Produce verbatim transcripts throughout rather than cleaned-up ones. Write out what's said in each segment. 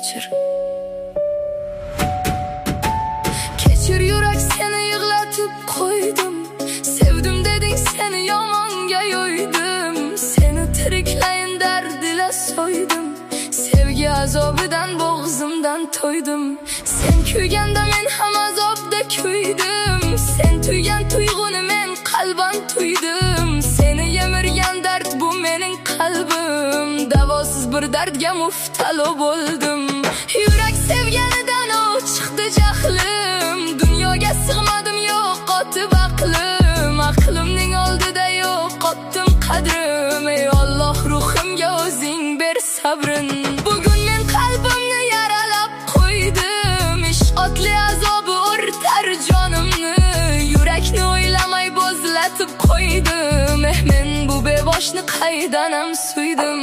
kechir. Kechir yurak, seni yig'latib qo'ydim. Sevdim deding, seni yomonga yo'ydim. Seni tiriklayin dardila so'ydim. Sevgi azobidan bo'g'zimdan to'ydim. Sen kuyganda men ham azobda kuydim. Sen tuygan tuyg'uni men qalban tuydim. Seni yemirgan dard bu mening qalbim. Davosiz bir dardga muftalo bo'ldim. Yurak sevganidan o chiqdi jahlim. Dunyoga sig'madim, yo'qotib aqlim. Aqlimning oldida yo'qotdim qadrim. Ey Alloh, ruhimga o'zing ber sabrin. Bugun men qalbimni yaralab qo'ydim. Ishq otli azobi o'rtar jonimni. Yurakni o'ylamay bo'zlatib qo'ydim. Eh, men bu beboshni qaydan ham suydim.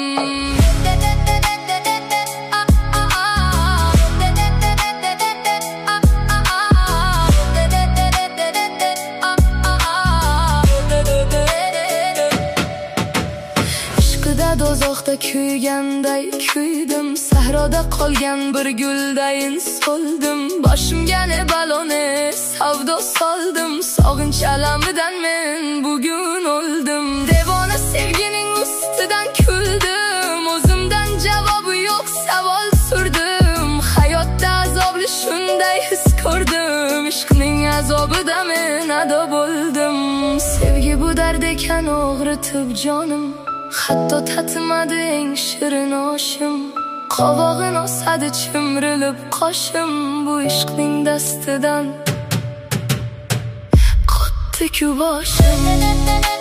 Dozoqda kuyganday kuydim. Sahroda qolgan bir guldayin so'ldim. Boshimga ne baloni savdo soldim. Sog'inch alamidan men bugun o'ldim. Devona sevgining ustidan kuldim. O'zimdan javobi yo'q savol surdim. Hayotda azobli shunday his ko'rdim. Ishqning azobida men ado bo'ldim. Sevgi bu dard ekan og'ritib jonim. Hatto tatimadi eng shirin oshim. Qovog'in osadi chimrilib qoshim. Bu ishqning dastidan qotdi-ku boshim.